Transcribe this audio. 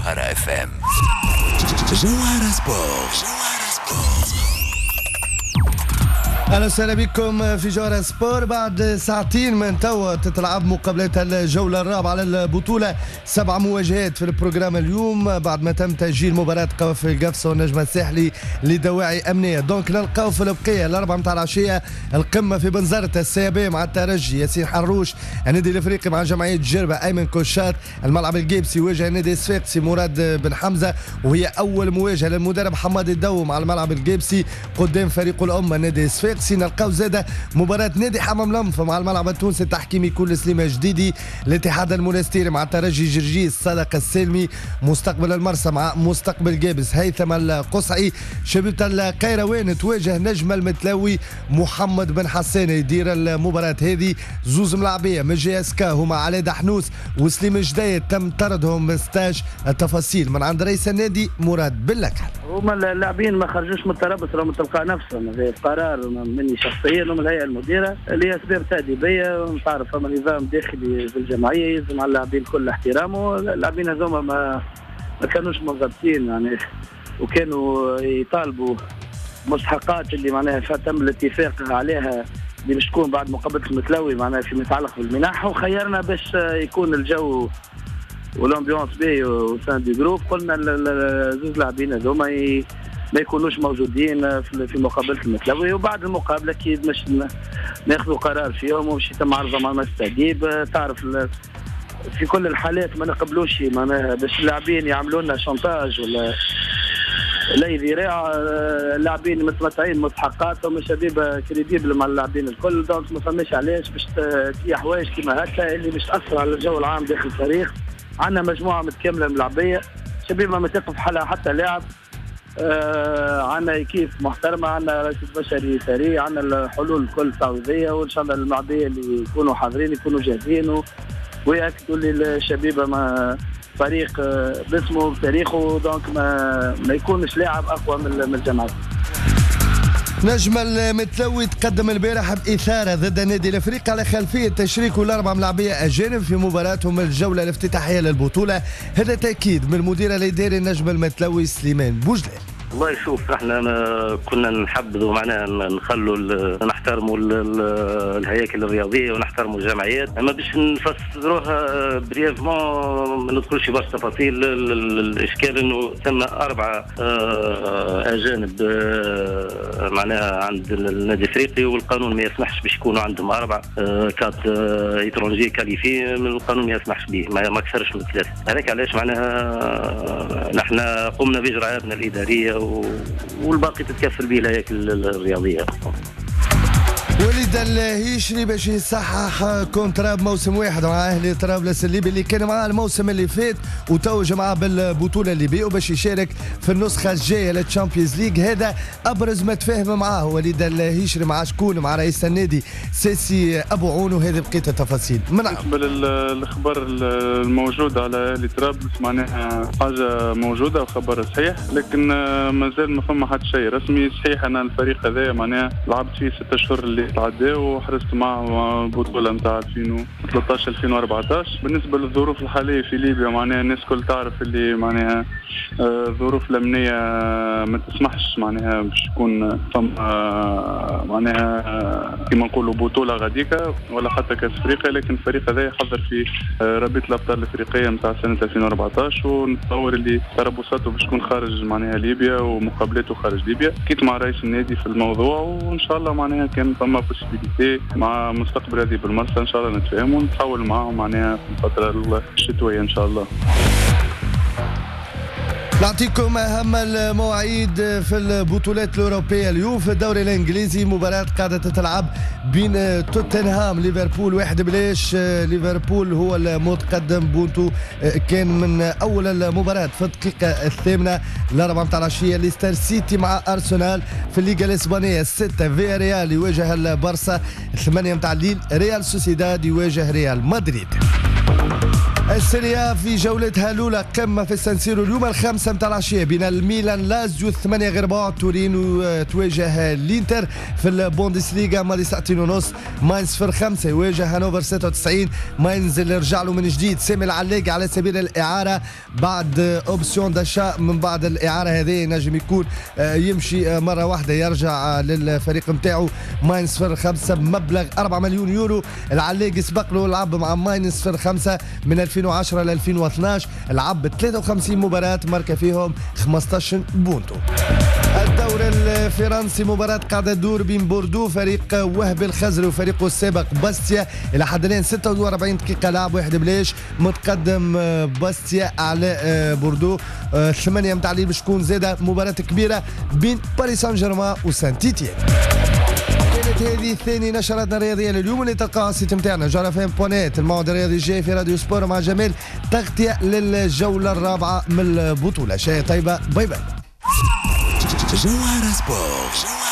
جوهرة اف ام. جوهرة سبورت. اهلا وسهلا بكم في جوهرة سبور. بعد ساعتين من توا تتلعب مقابلات الجولة الرابعة على البطولة، 7 مواجهات في البروجرام اليوم بعد ما تم تأجيل مباراة قوافل القفصة والنجم الساحلي لدواعي أمنية. دونك نلقاو في البقية الأربعة متاع العشية القمة في بنزرة، السيابية مع الترجي ياسين حروش، النادي الافريقي مع جمعية جربة ايمن كوشات، الملعب القيبسي يواجه النادي الصفاقسي مراد بن حمزة، وهي أول مواجهة للمدرب حماد الدو مع الملعب القيبسي قدام فريق الأمة النادي الصفاقسي. نلقاو زاده مباراة نادي حمام لمفة مع الملعب التونسي التحكيمي كل سليمة جديدي، الاتحاد المونستيري مع الترجي جرجيس صدق السلمي، مستقبل المرسى مع مستقبل جابس هيثم القصعي، شبيبة القيروان تواجه نجم المتلاوي محمد بن حسان. يدير المباراة هذه زوز ملاعبية من جي اس كا هما علي دحنوس وسليم جديد تم طردهم من ستاج. التفاصيل من عند رئيس النادي مراد باللكحل. هما اللاعبين ما خرجوش من التربص، راهم تلقى نفسهم هذا قرار مني شخصيا ومن الهيئه المديره لاسباب تاديبيه. تعرف فما نظام داخلي في الجمعيه يلزم على اللاعبين كل احترامه. اللاعبين هذوما ما كانوش منضبطين يعني، وكانوا يطالبوا مستحقات اللي معناها تم الاتفاق عليها اللي باش تكون بعد مقابله المتلوي معناها فيما يتعلق بالمنح، وخيرنا باش يكون الجو والامبيونس بي وسان دي جروب. قلنا زوج لاعبين هذوما ما يكونوش موجودين في مقابله المتلوي، وبعد المقابله اكيد مش ناخذوا قرار فيهم ومش يتم عرضهم امام التأديب. تعرف في كل الحالات ما نقبلوش معناها باش اللاعبين يعملوا لنا شونتاج ولا اي ذراع. اللاعبين متمتعين مستحقاتهم، شبيبه كريديبل مع اللاعبين الكل. دونك ما فماش علاش باش في حوايج كيما هكا اللي باش تاثر على الجو العام داخل الفريق. عندنا مجموعه متكامله ملعبيه، شبيبه ما تقف حالها حتى لاعب. عندنا كيف محترمه، عندنا رئيس بشري سريع، عندنا الحلول الكل تعويضيه، وان شاء الله الملعبيه اللي يكونوا حاضرين يكونوا جاهزين ويأكدوا لي الشبيبه ما فريق باسمه بتاريخه. دونك ما يكونش لاعب اقوى من الجماعه. نجم المتلوي تقدم البارح بإثارة ضد النادي الافريقي على خلفية تشريك الأربع ملاعبية أجانب في مباراتهم الجولة الافتتاحية للبطولة. هذا تأكيد من المدير الإداري النجم المتلوي سليمان بوجلال. والله شوف احنا كنا نحبذوا معناها نخلوا نحترموا الهياكل الرياضيه ونحترموا الجمعيات، اما باش نفسروها بريفمون ما ندخلش برشا تفاصيل. الاشكال انه ثم 4 اجانب معناها عند النادي الافريقي، والقانون ما يسمحش باش يكونوا عندهم 4 كات ايترونجي كاليفي، من القانون ما يسمحش به ما اكثرش من 3. هذاك علاش معناها نحن قمنا باجراءاتنا الاداريه والباقي تتكفل به الهياكل الرياضيه. وليد الهيشري باش يصحح كونترا بموسم واحد مع اهلي طرابلس الليبي اللي كان معاه الموسم اللي فات وتوج معاه بالبطوله الليبيه، وباش يشارك في النسخه الجايه للتشامبيونز ليج. هذا ابرز ما تفاهم معاه وليد الهيشري مع شكون؟ مع رئيس النادي سيسي ابو عون، وهذه بقيه التفاصيل. بالنسبه للاخبار الموجود على اهلي طرابلس معناها حاجه موجوده وخبر صحيح، لكن مازال ما فما حتى شيء رسمي. صحيح انا الفريق هذا معناها لعبت فيه 6 اشهر اللي تعدى وحرصت معه البطوله نتاع 2013 2014. بالنسبه للظروف الحاليه في ليبيا معناها الناس كل تعرف اللي معناها الظروف الامنيه ما تسمحش معناها باش يكون فما معناها كما نقولوا بطوله غاديكا ولا حتى كاس افريقيا، لكن الفريق هذا يحضر في رابطه الابطال الافريقيه نتاع سنه 2014، ونتصور اللي تربصاته باش تكون خارج معناها ليبيا ومقابلاته خارج ليبيا. كنت مع رئيس النادي في الموضوع، وان شاء الله معناها كان فما بوسيبيليتي مع مستقبل هذه بالمرسى ان شاء الله نتفاهم ونتحاول معاهم معناها في الفتره الشتويه ان شاء الله. نعطيكم أهم المواعيد في البطولات الأوروبية اليوم. في الدوري الإنجليزي مباراة قاعدة تتلعب بين توتنهام ليفربول 1-0. ليفربول هو المتقدم بونتو كان من أول المباراة في الدقيقة 8 ل4 متاع العشية. ليستر سيتي مع أرسنال في الليغا الإسبانية 6. فيا ريال يواجه البارسا 8 متاع الليل. ريال سوسيداد يواجه ريال مدريد. السيريا في جولتها الأولى قمة في السانسيرو اليوم 5 متاع العشية بين الميلان لازيو 8 غير بعد. تورينو تواجه الانتر. في البوندسليغا مالي ساعتين ونص ماينز 5 يواجه هانوفر 96. ماينز اللي رجع له من جديد سامي العلاقي على سبيل الإعارة بعد أوبسيون داشا. من بعد الإعارة هذه نجم يكون يمشي مرة واحدة يرجع للفريق نتاعو ماينز 5 بمبلغ 4 مليون يورو. العلاقي سبق له لعب مع ماينز 5 من 2010 ل 2012. لعب 53 مباراة ماركا فيهم 15 بونتو. الدوري الفرنسي مباراة قاعدة تدور بين بوردو فريق وهب الخزري وفريقه السابق باستيا. إلى حد الآن 46 دقيقة لعب واحد بلاش. متقدم باستيا على بوردو 8 متاع الليل باش تكون زادة مباراة كبيرة بين باريس سان جيرمان وسان تيتيان. كانت هذه ثاني نشراتنا الرياضيه لليوم اللي تلقاها على السيت نتاعنا جرفان.net. الموعد الرياضي الجاي في راديو سبور مع جمال تغطيه للجوله الرابعه من البطوله. شيء طيبه باي باي. جوهرة سبور.